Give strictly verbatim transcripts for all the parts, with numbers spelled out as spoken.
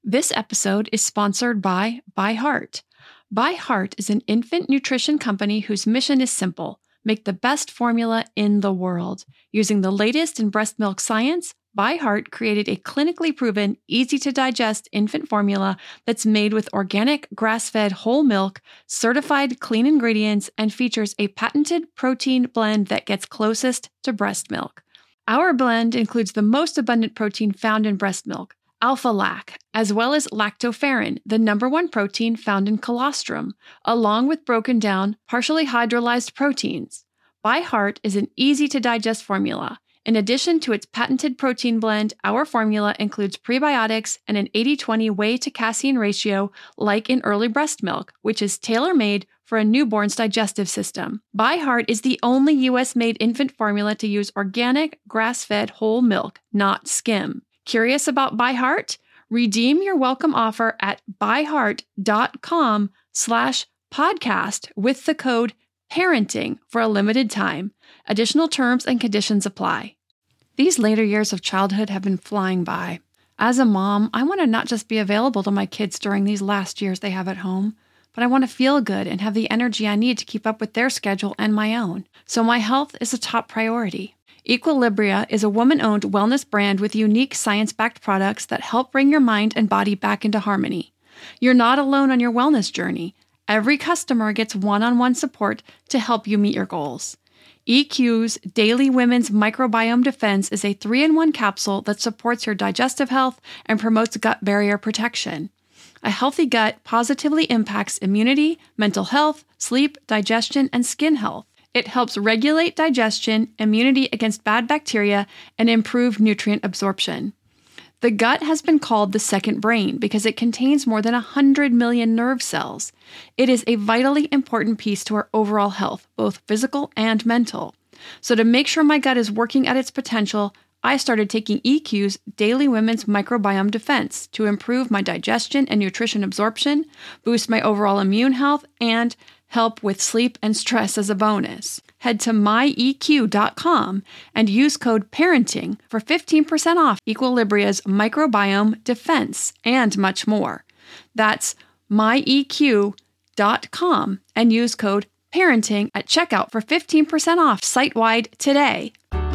This episode is sponsored by ByHeart. ByHeart is an infant nutrition company whose mission is simple: make the best formula in the world. Using the latest in breast milk science, ByHeart created a clinically proven, easy-to-digest infant formula that's made with organic, grass-fed whole milk, certified clean ingredients, and features a patented protein blend that gets closest to breast milk. Our blend includes the most abundant protein found in breast milk, alpha-lac, as well as lactoferrin, the number one protein found in colostrum, along with broken down, partially hydrolyzed proteins. ByHeart is an easy-to-digest formula. In addition to its patented protein blend, our formula includes prebiotics and an eighty twenty whey to casein ratio like in early breast milk, which is tailor-made for a newborn's digestive system. ByHeart is the only U S-made infant formula to use organic, grass-fed whole milk, not skim. Curious about ByHeart? Redeem your welcome offer at byheart.com slash podcast with the code parenting for a limited time. Additional terms and conditions apply. These later years of childhood have been flying by. As a mom, I want to not just be available to my kids during these last years they have at home, but I want to feel good and have the energy I need to keep up with their schedule and my own. So my health is a top priority. Equilibria is a woman-owned wellness brand with unique science-backed products that help bring your mind and body back into harmony. You're not alone on your wellness journey. Every customer gets one-on-one support to help you meet your goals. E Q's Daily Women's Microbiome Defense is a three-in-one capsule that supports your digestive health and promotes gut barrier protection. A healthy gut positively impacts immunity, mental health, sleep, digestion, and skin health. It helps regulate digestion, immunity against bad bacteria, and improve nutrient absorption. The gut has been called the second brain because it contains more than one hundred million nerve cells. It is a vitally important piece to our overall health, both physical and mental. So to make sure my gut is working at its potential, I started taking E Q's Daily Women's Microbiome Defense to improve my digestion and nutrition absorption, boost my overall immune health, and help with sleep and stress as a bonus. Head to my E Q dot com and use code PARENTING for fifteen percent off Equilibria's Microbiome Defense and much more. That's my E Q dot com and use code PARENTING at checkout for fifteen percent off site-wide today.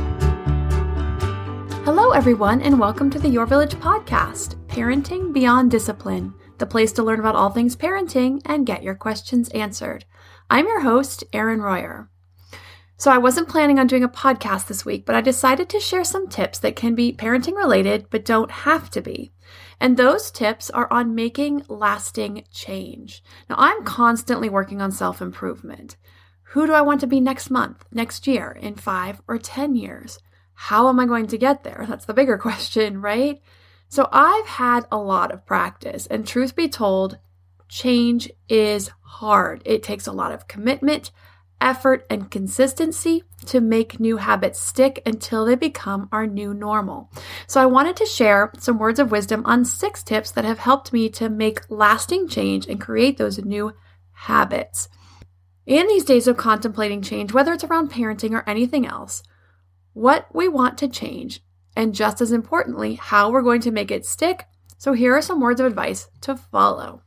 Hello, everyone, and welcome to the Your Village podcast, Parenting Beyond Discipline, the place to learn about all things parenting and get your questions answered. I'm your host, Erin Royer. So I wasn't planning on doing a podcast this week, but I decided to share some tips that can be parenting related, but don't have to be. And those tips are on making lasting change. Now, I'm constantly working on self-improvement. Who do I want to be next month, next year, in five or ten years? How am I going to get there? That's the bigger question, right? So I've had a lot of practice, and truth be told, change is hard. It takes a lot of commitment, effort, and consistency to make new habits stick until they become our new normal. So I wanted to share some words of wisdom on six tips that have helped me to make lasting change and create those new habits. In these days of contemplating change, whether it's around parenting or anything else, what we want to change, and just as importantly, how we're going to make it stick. So here are some words of advice to follow.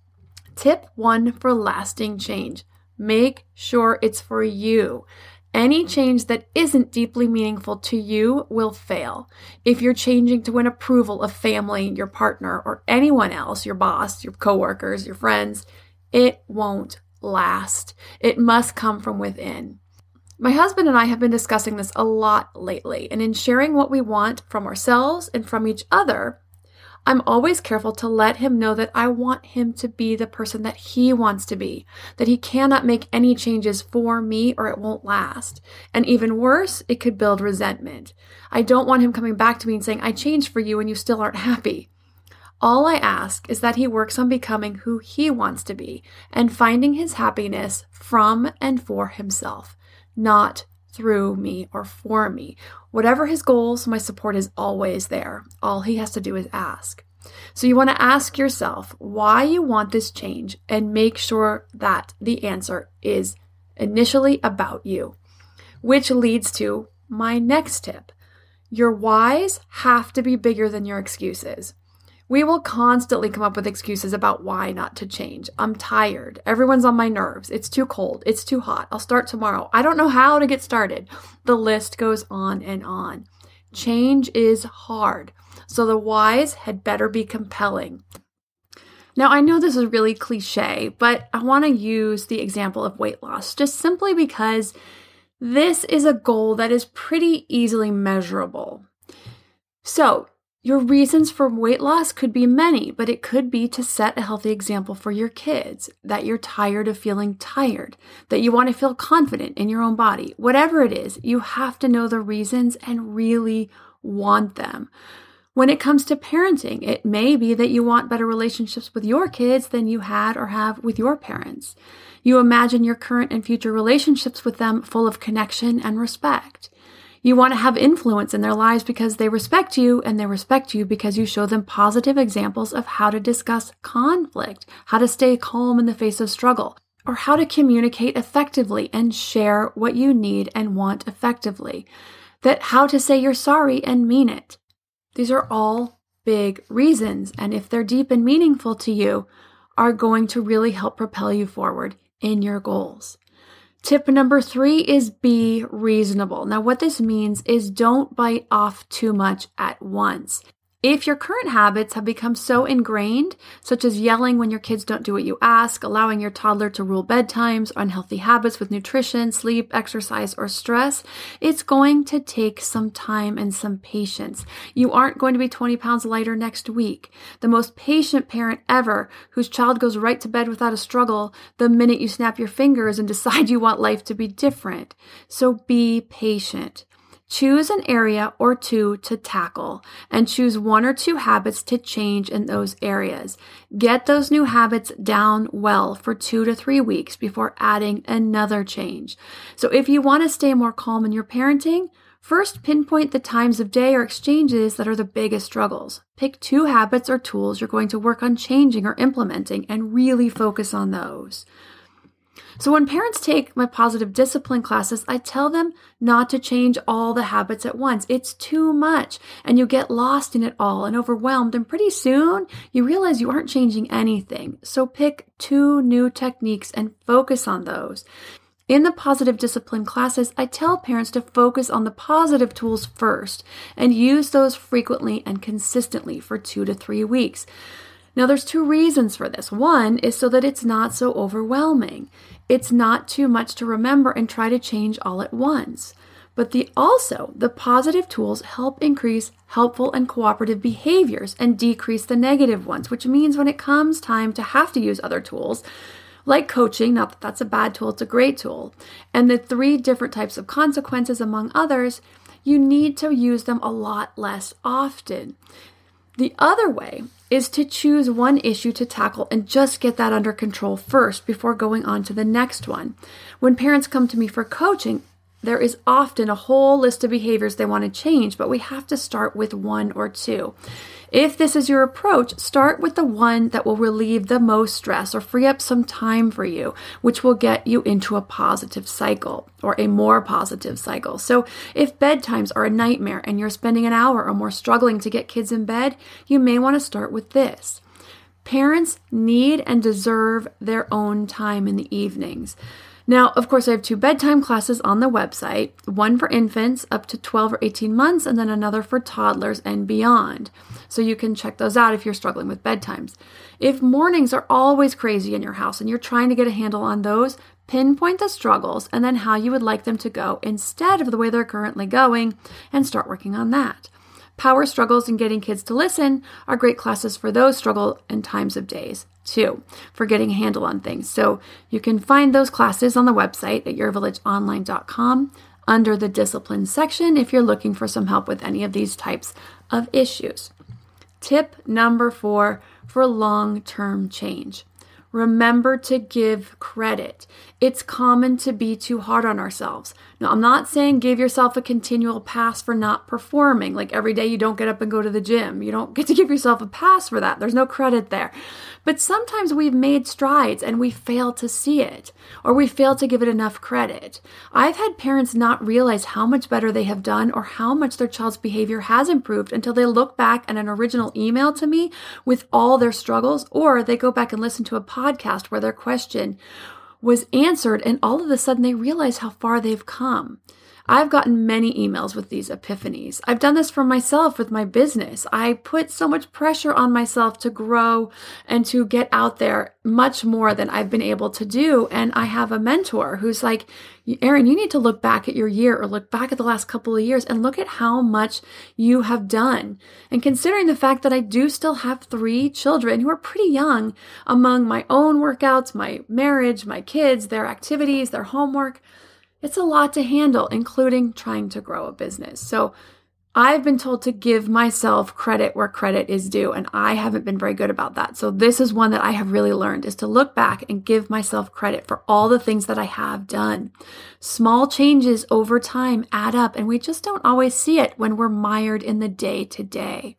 Tip one for lasting change. Make sure it's for you. Any change that isn't deeply meaningful to you will fail. If you're changing to win approval of family, your partner, or anyone else, your boss, your coworkers, your friends, it won't last. It must come from within. My husband and I have been discussing this a lot lately, and in sharing what we want from ourselves and from each other, I'm always careful to let him know that I want him to be the person that he wants to be, that he cannot make any changes for me or it won't last. And even worse, it could build resentment. I don't want him coming back to me and saying, I changed for you and you still aren't happy. All I ask is that he works on becoming who he wants to be and finding his happiness from and for himself, not through me or for me. Whatever his goals, my support is always there. All he has to do is ask. So you want to ask yourself why you want this change and make sure that the answer is initially about you, which leads to my next tip. Your whys have to be bigger than your excuses. We will constantly come up with excuses about why not to change. I'm tired. Everyone's on my nerves. It's too cold. It's too hot. I'll start tomorrow. I don't know how to get started. The list goes on and on. Change is hard, so the whys had better be compelling. Now, I know this is really cliche, but I want to use the example of weight loss just simply because this is a goal that is pretty easily measurable. So, your reasons for weight loss could be many, but it could be to set a healthy example for your kids, that you're tired of feeling tired, that you want to feel confident in your own body. Whatever it is, you have to know the reasons and really want them. When it comes to parenting, it may be that you want better relationships with your kids than you had or have with your parents. You imagine your current and future relationships with them full of connection and respect. You want to have influence in their lives because they respect you, and they respect you because you show them positive examples of how to discuss conflict, how to stay calm in the face of struggle, or how to communicate effectively and share what you need and want effectively. That how to say you're sorry and mean it. These are all big reasons, and if they're deep and meaningful to you, are going to really help propel you forward in your goals. Tip number three is be reasonable. Now, what this means is don't bite off too much at once. If your current habits have become so ingrained, such as yelling when your kids don't do what you ask, allowing your toddler to rule bedtimes, unhealthy habits with nutrition, sleep, exercise, or stress, it's going to take some time and some patience. You aren't going to be twenty pounds lighter next week. The most patient parent ever, whose child goes right to bed without a struggle the minute you snap your fingers and decide you want life to be different. So be patient. Choose an area or two to tackle and choose one or two habits to change in those areas. Get those new habits down well for two to three weeks before adding another change. So if you want to stay more calm in your parenting, first pinpoint the times of day or exchanges that are the biggest struggles. Pick two habits or tools you're going to work on changing or implementing and really focus on those. So when parents take my positive discipline classes, I tell them not to change all the habits at once. It's too much, and you get lost in it all and overwhelmed, and pretty soon you realize you aren't changing anything. So pick two new techniques and focus on those. In the positive discipline classes, I tell parents to focus on the positive tools first and use those frequently and consistently for two to three weeks. Now, there's two reasons for this. One is so that it's not so overwhelming. It's not too much to remember and try to change all at once. But the also, the positive tools help increase helpful and cooperative behaviors and decrease the negative ones, which means when it comes time to have to use other tools, like coaching, not that that's a bad tool, it's a great tool, and the three different types of consequences, among others, you need to use them a lot less often. The other way is to choose one issue to tackle and just get that under control first before going on to the next one. When parents come to me for coaching, there is often a whole list of behaviors they want to change, but we have to start with one or two. If this is your approach, start with the one that will relieve the most stress or free up some time for you, which will get you into a positive cycle or a more positive cycle. So if bedtimes are a nightmare and you're spending an hour or more struggling to get kids in bed, you may want to start with this. Parents need and deserve their own time in the evenings. Now, of course, I have two bedtime classes on the website, one for infants up to twelve or eighteen months, and then another for toddlers and beyond. So you can check those out if you're struggling with bedtimes. If mornings are always crazy in your house and you're trying to get a handle on those, pinpoint the struggles and then how you would like them to go instead of the way they're currently going, and start working on that. Power struggles and getting kids to listen are great classes for those struggle and times of days, too, for getting a handle on things. So you can find those classes on the website at your village online dot com under the discipline section if you're looking for some help with any of these types of issues. Tip number four for long-term change. Remember to give credit. It's common to be too hard on ourselves. Now, I'm not saying give yourself a continual pass for not performing. Like every day you don't get up and go to the gym. You don't get to give yourself a pass for that. There's no credit there. But sometimes we've made strides and we fail to see it, or we fail to give it enough credit. I've had parents not realize how much better they have done or how much their child's behavior has improved until they look back at an original email to me with all their struggles, or they go back and listen to a podcast where their question was answered and all of a sudden they realize how far they've come. I've gotten many emails with these epiphanies. I've done this for myself with my business. I put so much pressure on myself to grow and to get out there much more than I've been able to do. And I have a mentor who's like, Erin, you need to look back at your year or look back at the last couple of years and look at how much you have done. And considering the fact that I do still have three children who are pretty young, among my own workouts, my marriage, my kids, their activities, their homework, it's a lot to handle, including trying to grow a business. So I've been told to give myself credit where credit is due, and I haven't been very good about that. So this is one that I have really learned, is to look back and give myself credit for all the things that I have done. Small changes over time add up, and we just don't always see it when we're mired in the day-to-day.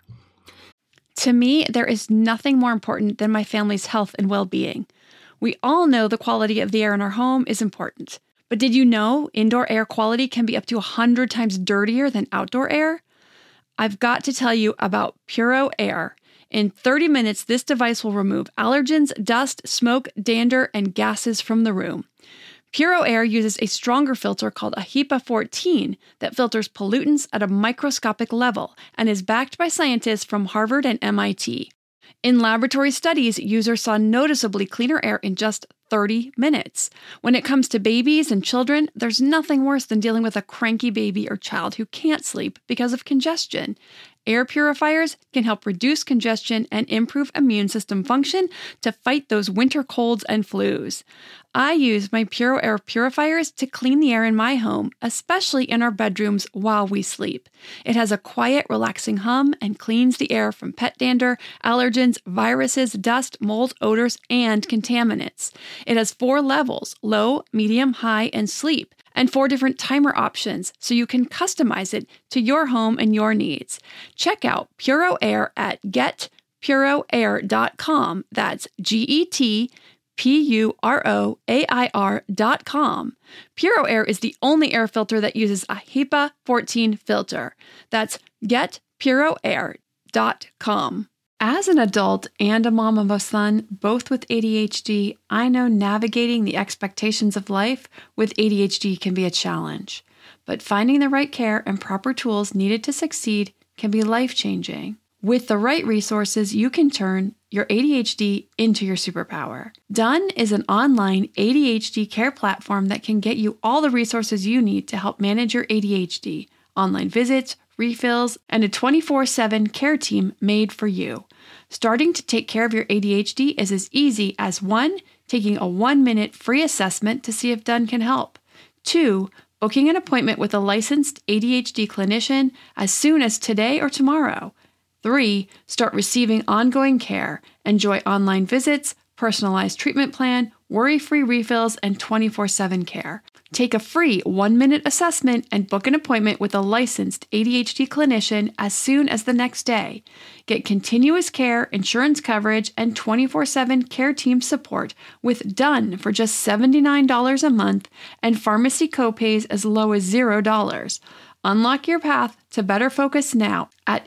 To me, there is nothing more important than my family's health and well-being. We all know the quality of the air in our home is important. But did you know indoor air quality can be up to one hundred times dirtier than outdoor air? I've got to tell you about Puro Air. In thirty minutes, this device will remove allergens, dust, smoke, dander, and gases from the room. Puro Air uses a stronger filter called a HEPA fourteen that filters pollutants at a microscopic level and is backed by scientists from Harvard and M I T. In laboratory studies, users saw noticeably cleaner air in just thirty minutes. When it comes to babies and children, there's nothing worse than dealing with a cranky baby or child who can't sleep because of congestion. Air purifiers can help reduce congestion and improve immune system function to fight those winter colds and flus. I use my Puro Air purifiers to clean the air in my home, especially in our bedrooms while we sleep. It has a quiet, relaxing hum and cleans the air from pet dander, allergens, viruses, dust, mold, odors, and contaminants. It has four levels: low, medium, high, and sleep, and four different timer options, so you can customize it to your home and your needs. Check out Puro Air at get puro air dot com. That's G E T P U R O A I R dot com. Puro Air is the only air filter that uses a HEPA fourteen filter. That's get puro air dot com. As an adult and a mom of a son, both with A D H D, I know navigating the expectations of life with A D H D can be a challenge. But finding the right care and proper tools needed to succeed can be life-changing. With the right resources, you can turn your A D H D into your superpower. Done is an online A D H D care platform that can get you all the resources you need to help manage your A D H D, online visits, refills, and a twenty-four seven care team made for you. Starting to take care of your A D H D is as easy as one, taking a one-minute free assessment to see if Done can help. Two, booking an appointment with a licensed A D H D clinician as soon as today or tomorrow. Three, start receiving ongoing care. Enjoy online visits, personalized treatment plan, worry-free refills, and twenty-four seven care. Take a free one-minute assessment and book an appointment with a licensed A D H D clinician as soon as the next day. Get continuous care, insurance coverage, and twenty-four seven care team support with Done for just seventy-nine dollars a month and pharmacy copays as low as zero dollars. Unlock your path to better focus now at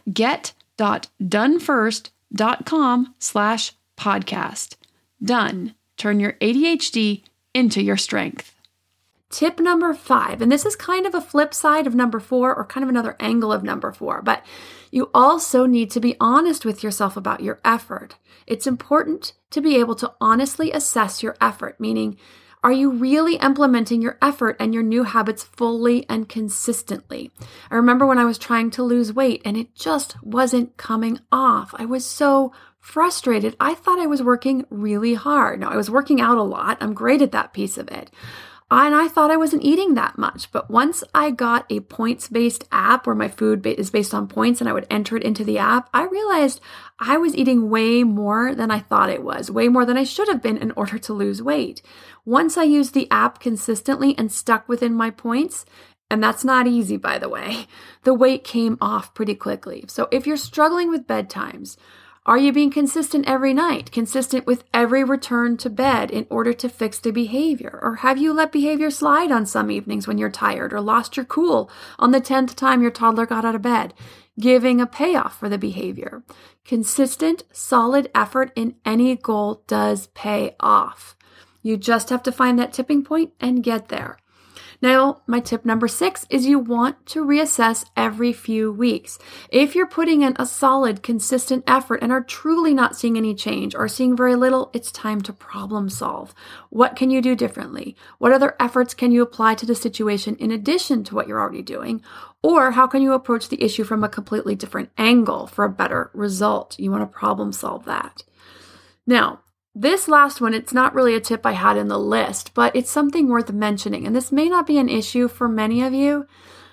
get.donefirst.com slash podcast. Done. Turn your A D H D into your strength. Tip number five, and this is kind of a flip side of number four, or kind of another angle of number four, but you also need to be honest with yourself about your effort. It's important to be able to honestly assess your effort, meaning, are you really implementing your effort and your new habits fully and consistently? I remember when I was trying to lose weight and it just wasn't coming off. I was so frustrated. I thought I was working really hard. Now, I was working out a lot. I'm great at that piece of it. And I thought I wasn't eating that much. But once I got a points-based app where my food is based on points and I would enter it into the app, I realized I was eating way more than I thought it was, way more than I should have been in order to lose weight. Once I used the app consistently and stuck within my points, and that's not easy, by the way, the weight came off pretty quickly. So if you're struggling with bedtimes, are you being consistent every night, consistent with every return to bed in order to fix the behavior? Or have you let behavior slide on some evenings when you're tired or lost your cool on the tenth time your toddler got out of bed, giving a payoff for the behavior? Consistent, solid effort in any goal does pay off. You just have to find that tipping point and get there. Now, my tip number six is you want to reassess every few weeks. If you're putting in a solid, consistent effort and are truly not seeing any change or seeing very little, it's time to problem solve. What can you do differently? What other efforts can you apply to the situation in addition to what you're already doing? Or how can you approach the issue from a completely different angle for a better result? You want to problem solve that. Now, this last one, it's not really a tip I had in the list, but it's something worth mentioning. And this may not be an issue for many of you,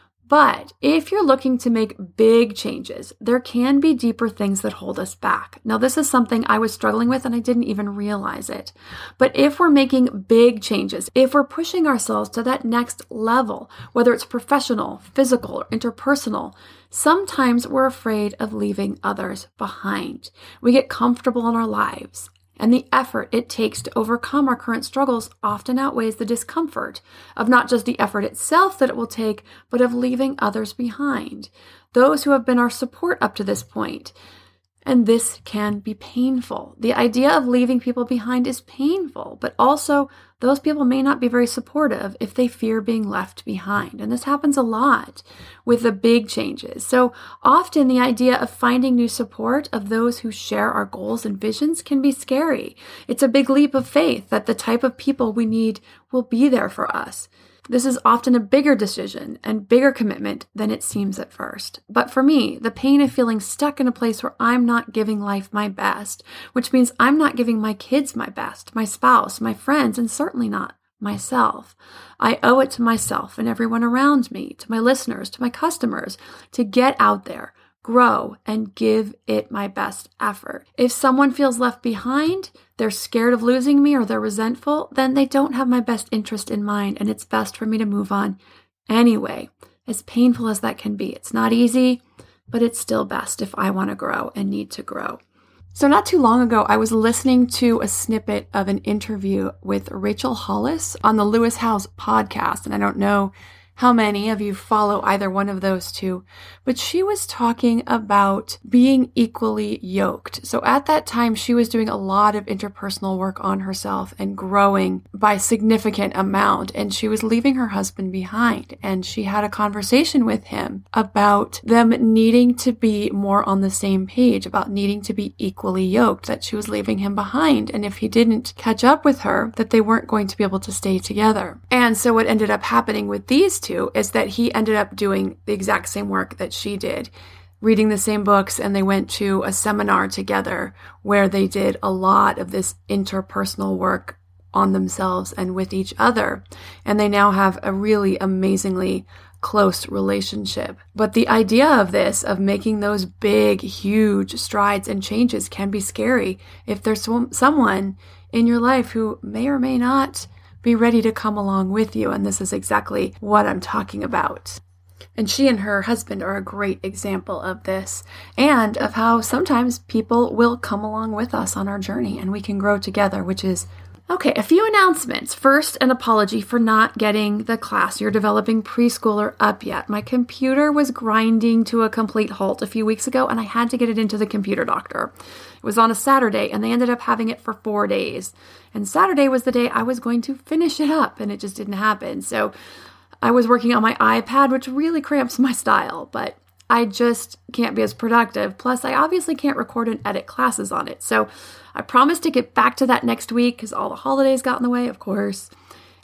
but if you're looking to make big changes, there can be deeper things that hold us back. Now, this is something I was struggling with and I didn't even realize it. But if we're making big changes, if we're pushing ourselves to that next level, whether it's professional, physical, or interpersonal, sometimes we're afraid of leaving others behind. We get comfortable in our lives. And the effort it takes to overcome our current struggles often outweighs the discomfort of not just the effort itself that it will take, but of leaving others behind, those who have been our support up to this point. And this can be painful. The idea of leaving people behind is painful, but also those people may not be very supportive if they fear being left behind. And this happens a lot with the big changes. So often the idea of finding new support of those who share our goals and visions can be scary. It's a big leap of faith that the type of people we need will be there for us. This is often a bigger decision and bigger commitment than it seems at first. But for me, the pain of feeling stuck in a place where I'm not giving life my best, which means I'm not giving my kids my best, my spouse, my friends, and certainly not myself. I owe it to myself and everyone around me, to my listeners, to my customers, to get out there, grow, and give it my best effort. If someone feels left behind, they're scared of losing me, or they're resentful, then they don't have my best interest in mind, and it's best for me to move on anyway, as painful as that can be. It's not easy, but it's still best if I want to grow and need to grow. So not too long ago, I was listening to a snippet of an interview with Rachel Hollis on the Lewis Howes podcast, and I don't know how many of you follow either one of those two, but she was talking about being equally yoked. So at that time, she was doing a lot of interpersonal work on herself and growing by significant amount, and she was leaving her husband behind. And she had a conversation with him about them needing to be more on the same page, about needing to be equally yoked, that she was leaving him behind. And if he didn't catch up with her, that they weren't going to be able to stay together. And so what ended up happening with these two is that he ended up doing the exact same work that she did, reading the same books, and they went to a seminar together where they did a lot of this interpersonal work on themselves and with each other. And they now have a really amazingly close relationship. But the idea of this, of making those big, huge strides and changes, can be scary if there's someone in your life who may or may not be ready to come along with you. And this is exactly what I'm talking about. And she and her husband are a great example of this, and of how sometimes people will come along with us on our journey and we can grow together, which is okay. A few announcements. First, an apology for not getting the class You're Developing Preschooler up yet. My computer was grinding to a complete halt a few weeks ago, and I had to get it into the computer doctor. It was on a Saturday, and they ended up having it for four days. And Saturday was the day I was going to finish it up, and it just didn't happen. So I was working on my iPad, which really cramps my style, but I just can't be as productive. Plus, I obviously can't record and edit classes on it. So I promised to get back to that next week because all the holidays got in the way, of course.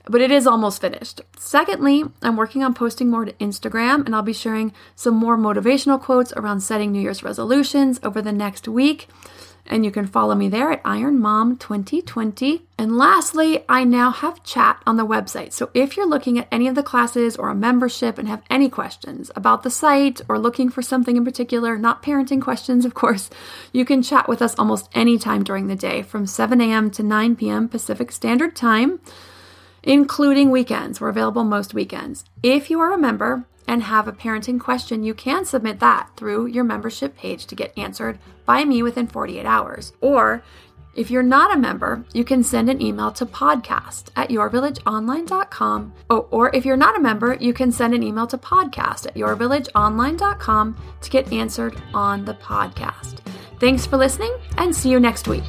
but it is almost finished. Secondly, I'm working on posting more to Instagram, and I'll be sharing some more motivational quotes around setting New Year's resolutions over the next week. And you can follow me there at Iron Mom twenty twenty. And lastly, I now have chat on the website. So if you're looking at any of the classes or a membership and have any questions about the site or looking for something in particular, not parenting questions, of course, you can chat with us almost any time during the day from seven a.m. to nine p.m. Pacific Standard Time, including weekends. We're available most weekends. If you are a member and have a parenting question, you can submit that through your membership page to get answered by me within forty-eight hours. Or if you're not a member, you can send an email to podcast at your village online dot com. Oh, or if you're not a member, you can send an email to podcast at your village online dot com to get answered on the podcast. Thanks for listening, and see you next week.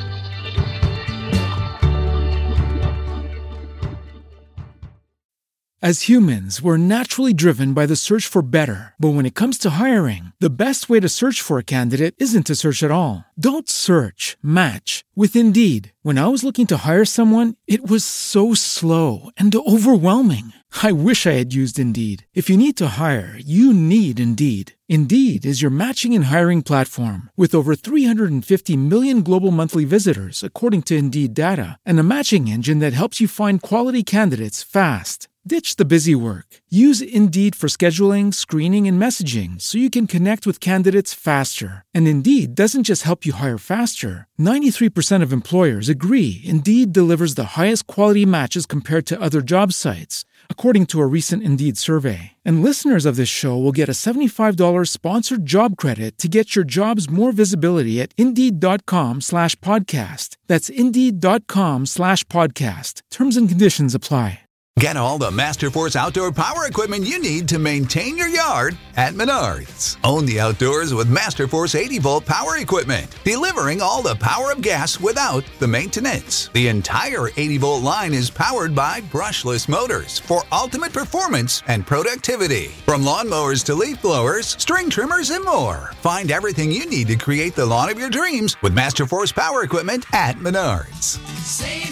As humans, we're naturally driven by the search for better. But when it comes to hiring, the best way to search for a candidate isn't to search at all. Don't search, match with Indeed. When I was looking to hire someone, it was so slow and overwhelming. I wish I had used Indeed. If you need to hire, you need Indeed. Indeed is your matching and hiring platform with over three hundred fifty million global monthly visitors, according to Indeed data, and a matching engine that helps you find quality candidates fast. Ditch the busy work. Use Indeed for scheduling, screening, and messaging so you can connect with candidates faster. And Indeed doesn't just help you hire faster. ninety-three percent of employers agree Indeed delivers the highest quality matches compared to other job sites, according to a recent Indeed survey. And listeners of this show will get a seventy-five dollars sponsored job credit to get your jobs more visibility at Indeed.com slash podcast. That's Indeed.com slash podcast. Terms and conditions apply. Get all the Masterforce outdoor power equipment you need to maintain your yard at Menards. Own the outdoors with Masterforce eighty volt power equipment, delivering all the power of gas without the maintenance. The entire eighty volt line is powered by brushless motors for ultimate performance and productivity. From lawnmowers to leaf blowers, string trimmers, and more. Find everything you need to create the lawn of your dreams with Masterforce power equipment at Menards. Save